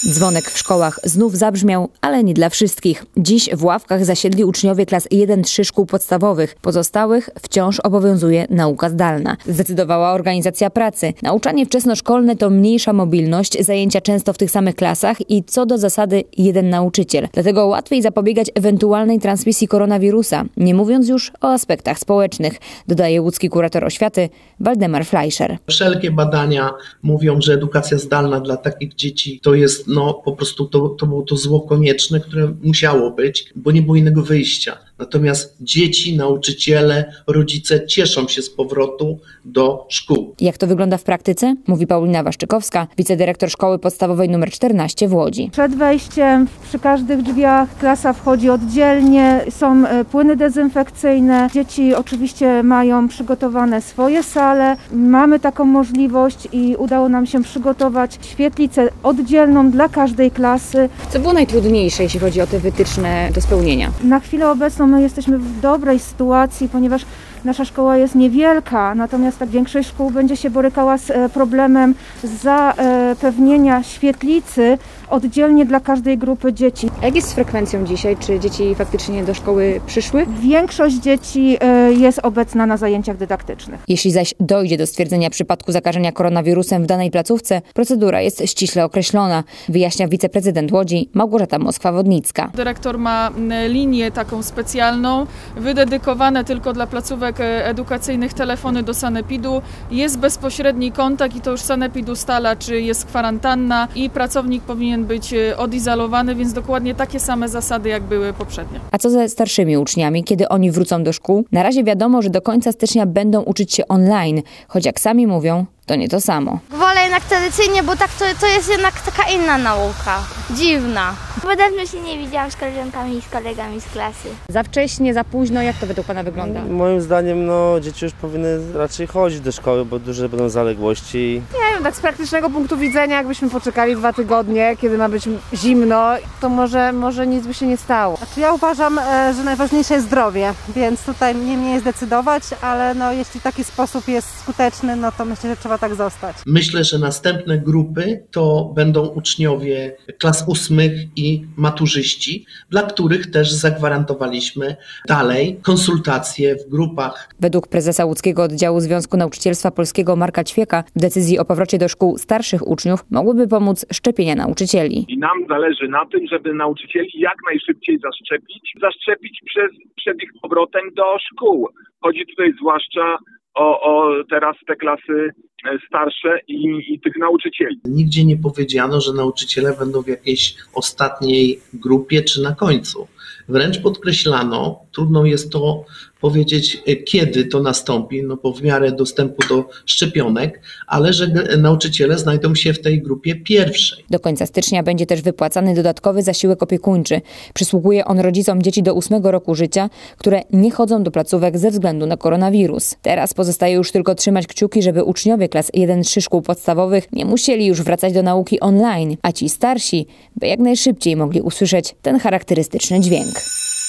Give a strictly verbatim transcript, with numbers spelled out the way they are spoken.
Dzwonek w szkołach znów zabrzmiał, ale nie dla wszystkich. Dziś w ławkach zasiedli uczniowie klas jeden trzy szkół podstawowych. Pozostałych wciąż obowiązuje nauka zdalna. Zdecydowała organizacja pracy. Nauczanie wczesnoszkolne to mniejsza mobilność, zajęcia często w tych samych klasach i co do zasady jeden nauczyciel. Dlatego łatwiej zapobiegać ewentualnej transmisji koronawirusa, nie mówiąc już o aspektach społecznych, dodaje łódzki kurator oświaty Waldemar Fleischer. Wszelkie badania mówią, że edukacja zdalna dla takich dzieci to jest no po prostu to, to było to zło konieczne, które musiało być, bo nie było innego wyjścia. Natomiast dzieci, nauczyciele, rodzice cieszą się z powrotu do szkół. Jak to wygląda w praktyce? Mówi Paulina Waszczykowska, wicedyrektor szkoły podstawowej numer czternaście w Łodzi. Przed wejściem przy każdych drzwiach klasa wchodzi oddzielnie, są płyny dezynfekcyjne. Dzieci oczywiście mają przygotowane swoje sale. Mamy taką możliwość i udało nam się przygotować świetlicę oddzielną dla każdej klasy. Co było najtrudniejsze, jeśli chodzi o te wytyczne do spełnienia? Na chwilę obecną my jesteśmy w dobrej sytuacji, ponieważ nasza szkoła jest niewielka, natomiast tak większość szkół będzie się borykała z problemem zapewnienia świetlicy oddzielnie dla każdej grupy dzieci. A jak jest z frekwencją dzisiaj? Czy dzieci faktycznie do szkoły przyszły? Większość dzieci jest obecna na zajęciach dydaktycznych. Jeśli zaś dojdzie do stwierdzenia przypadku zakażenia koronawirusem w danej placówce, procedura jest ściśle określona, wyjaśnia wiceprezydent Łodzi Małgorzata Moskwa-Wodnicka. Dyrektor ma linię taką specjalną, wydedykowane tylko dla placówek edukacyjnych telefony do sanepidu. Jest bezpośredni kontakt i to już sanepid ustala, czy jest kwarantanna i pracownik powinien być odizolowany, więc dokładnie takie same zasady, jak były poprzednio. A co ze starszymi uczniami, kiedy oni wrócą do szkół? Na razie wiadomo, że do końca stycznia będą uczyć się online, choć jak sami mówią, to nie to samo. Wolę jednak tradycyjnie, bo tak to, to jest jednak taka inna nauka, dziwna. Bo dawno się nie widziałam z koleżankami i z kolegami z klasy. Za wcześnie, za późno, jak to według pana wygląda? Moim zdaniem no, dzieci już powinny raczej chodzić do szkoły, bo duże będą zaległości. Nie wiem, tak z praktycznego punktu widzenia, jakbyśmy poczekali dwa tygodnie, kiedy ma być zimno, to może, może nic by się nie stało. Znaczy ja uważam, że najważniejsze jest zdrowie, więc tutaj nie mnie jest decydować, ale no, jeśli taki sposób jest skuteczny, no to myślę, że trzeba tak zostać. Myślę, że następne grupy to będą uczniowie klas ósmych i maturzyści, dla których też zagwarantowaliśmy dalej konsultacje w grupach. Według prezesa łódzkiego oddziału Związku Nauczycielstwa Polskiego Marka Ćwieka w decyzji o powrocie do szkół starszych uczniów mogłyby pomóc szczepienia nauczycieli. I nam zależy na tym, żeby nauczycieli jak najszybciej zaszczepić, zaszczepić przez, przed ich powrotem do szkół. Chodzi tutaj zwłaszcza o, o teraz te klasy starsze i, i tych nauczycieli. Nigdzie nie powiedziano, że nauczyciele będą w jakiejś ostatniej grupie czy na końcu. Wręcz podkreślano, trudno jest to powiedzieć, kiedy to nastąpi, no bo w miarę dostępu do szczepionek, ale że nauczyciele znajdą się w tej grupie pierwszej. Do końca stycznia będzie też wypłacany dodatkowy zasiłek opiekuńczy. Przysługuje on rodzicom dzieci do ósmego roku życia, które nie chodzą do placówek ze względu na koronawirus. Teraz pozostaje już tylko trzymać kciuki, żeby uczniowie klas jeden trzy szkół podstawowych nie musieli już wracać do nauki online, a ci starsi, by jak najszybciej mogli usłyszeć ten charakterystyczny dźwięk.